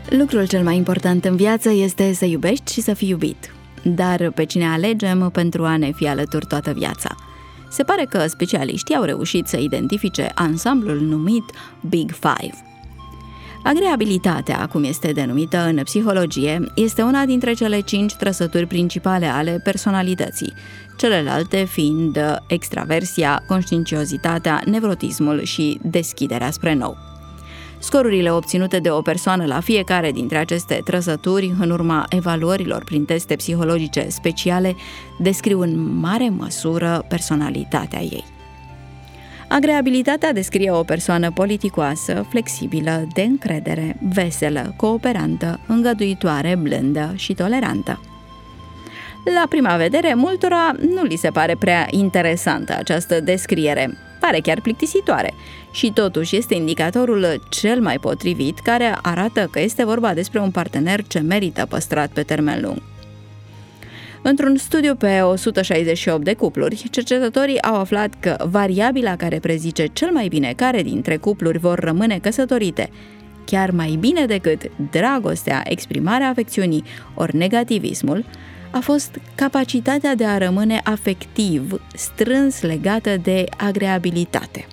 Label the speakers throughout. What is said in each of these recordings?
Speaker 1: Lucrul cel mai important în viață este să iubești și să fii iubit. Dar pe cine alegem pentru a ne fi alături toată viața? Se pare că specialiștii au reușit să identifice ansamblul numit Big Five. Agreabilitatea, cum este denumită în psihologie, este una dintre cele 5 trăsături principale ale personalității, celelalte fiind extraversia, conștiinciozitatea, nevrotismul și deschiderea spre nou. Scorurile obținute de o persoană la fiecare dintre aceste trăsături, în urma evaluărilor prin teste psihologice speciale, descriu în mare măsură personalitatea ei. Agreabilitatea descrie o persoană politicoasă, flexibilă, de încredere, veselă, cooperantă, îngăduitoare, blândă și tolerantă. La prima vedere, multora nu li se pare prea interesantă această descriere, pare chiar plictisitoare și totuși este indicatorul cel mai potrivit care arată că este vorba despre un partener ce merită păstrat pe termen lung. Într-un studiu pe 168 de cupluri, cercetătorii au aflat că variabila care prezice cel mai bine care dintre cupluri vor rămâne căsătorite, chiar mai bine decât dragostea, exprimarea afecțiunii ori negativismul, a fost capacitatea de a rămâne afectiv, strâns legată de agreabilitate.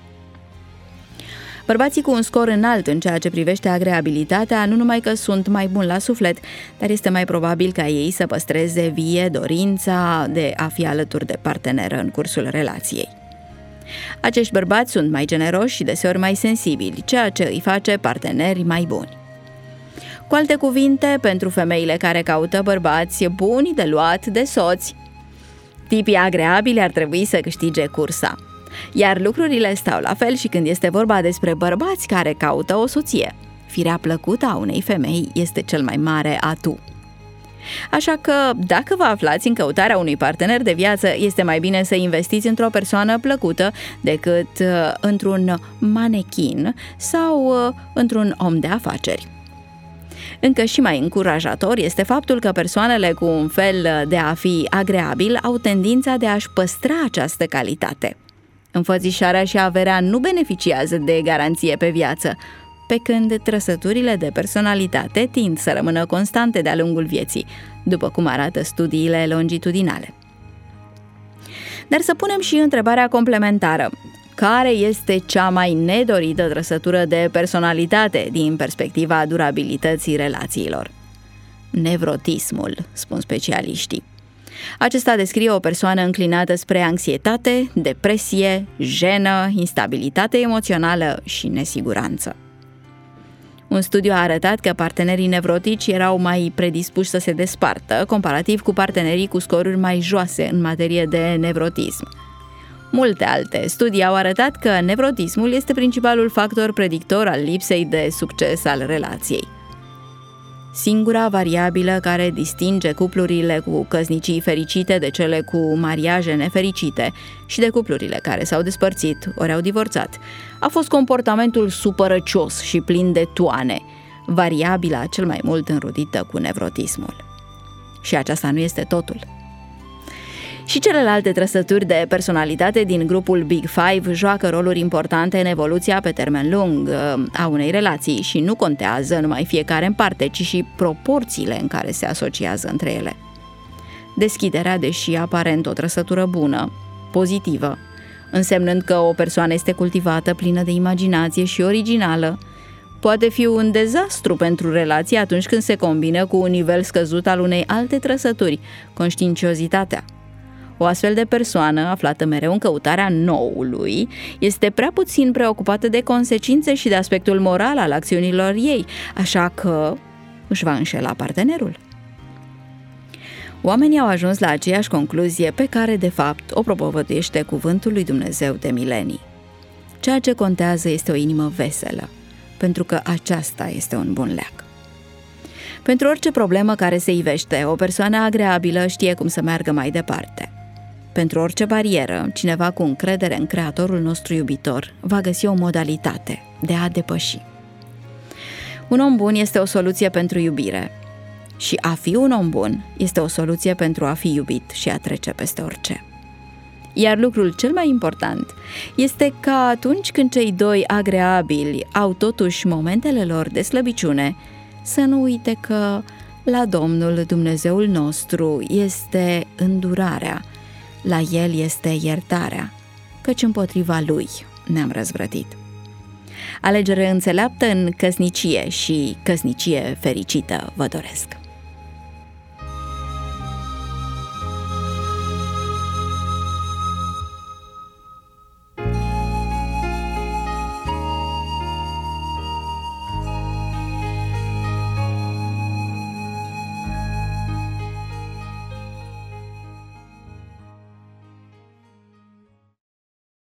Speaker 1: Bărbații cu un scor înalt în ceea ce privește agreabilitatea nu numai că sunt mai buni la suflet, dar este mai probabil ca ei să păstreze vie dorința de a fi alături de parteneră în cursul relației. Acești bărbați sunt mai generoși și deseori mai sensibili, ceea ce îi face parteneri mai buni. Cu alte cuvinte, pentru femeile care caută bărbați buni de luat de soți, tipii agreabili ar trebui să câștige cursa. Iar lucrurile stau la fel și când este vorba despre bărbați care caută o soție. Firea plăcută a unei femei este cel mai mare atu. Așa că, dacă vă aflați în căutarea unui partener de viață, este mai bine să investiți într-o persoană plăcută decât într-un manechin sau într-un om de afaceri. Încă și mai încurajator este faptul că persoanele cu un fel de a fi agreabil au tendința de a-și păstra această calitate. Înfățișarea și averea nu beneficiază de garanție pe viață, pe când trăsăturile de personalitate tind să rămână constante de-a lungul vieții, după cum arată studiile longitudinale. Dar să punem și întrebarea complementară. Care este cea mai nedorită trăsătură de personalitate din perspectiva durabilității relațiilor? Nevrotismul, spun specialiștii. Acesta descrie o persoană înclinată spre anxietate, depresie, jenă, instabilitate emoțională și nesiguranță. Un studiu a arătat că partenerii nevrotici erau mai predispuși să se despartă, comparativ cu partenerii cu scoruri mai joase în materie de nevrotism. Multe alte studii au arătat că nevrotismul este principalul factor predictor al lipsei de succes al relației. Singura variabilă care distinge cuplurile cu căsnicii fericite de cele cu mariaje nefericite și de cuplurile care s-au despărțit ori au divorțat a fost comportamentul supărăcios și plin de toane, variabila cel mai mult înrudită cu nevrotismul. Și aceasta nu este totul. Și celelalte trăsături de personalitate din grupul Big Five joacă roluri importante în evoluția pe termen lung a unei relații și nu contează numai fiecare în parte, ci și proporțiile în care se asociază între ele. Deschiderea, deși aparent o trăsătură bună, pozitivă, însemnând că o persoană este cultivată, plină de imaginație și originală, poate fi un dezastru pentru relație atunci când se combină cu un nivel scăzut al unei alte trăsături, conștiinciozitatea. O astfel de persoană, aflată mereu în căutarea noului, este prea puțin preocupată de consecințe și de aspectul moral al acțiunilor ei, așa că își va înșela partenerul. Oamenii au ajuns la aceeași concluzie pe care, de fapt, o propovăduiește cuvântul lui Dumnezeu de milenii. Ceea ce contează este o inimă veselă, pentru că aceasta este un bun leac. Pentru orice problemă care se ivește, o persoană agreabilă știe cum să meargă mai departe. Pentru orice barieră, cineva cu încredere în Creatorul nostru iubitor va găsi o modalitate de a depăși. Un om bun este o soluție pentru iubire și a fi un om bun este o soluție pentru a fi iubit și a trece peste orice. Iar lucrul cel mai important este că atunci când cei doi agreabili au totuși momentele lor de slăbiciune, să nu uite că la Domnul Dumnezeul nostru este îndurarea, la El este iertarea, căci împotriva Lui ne-am răzvrătit. Alegere înțeleaptă în căsnicie și căsnicie fericită vă doresc!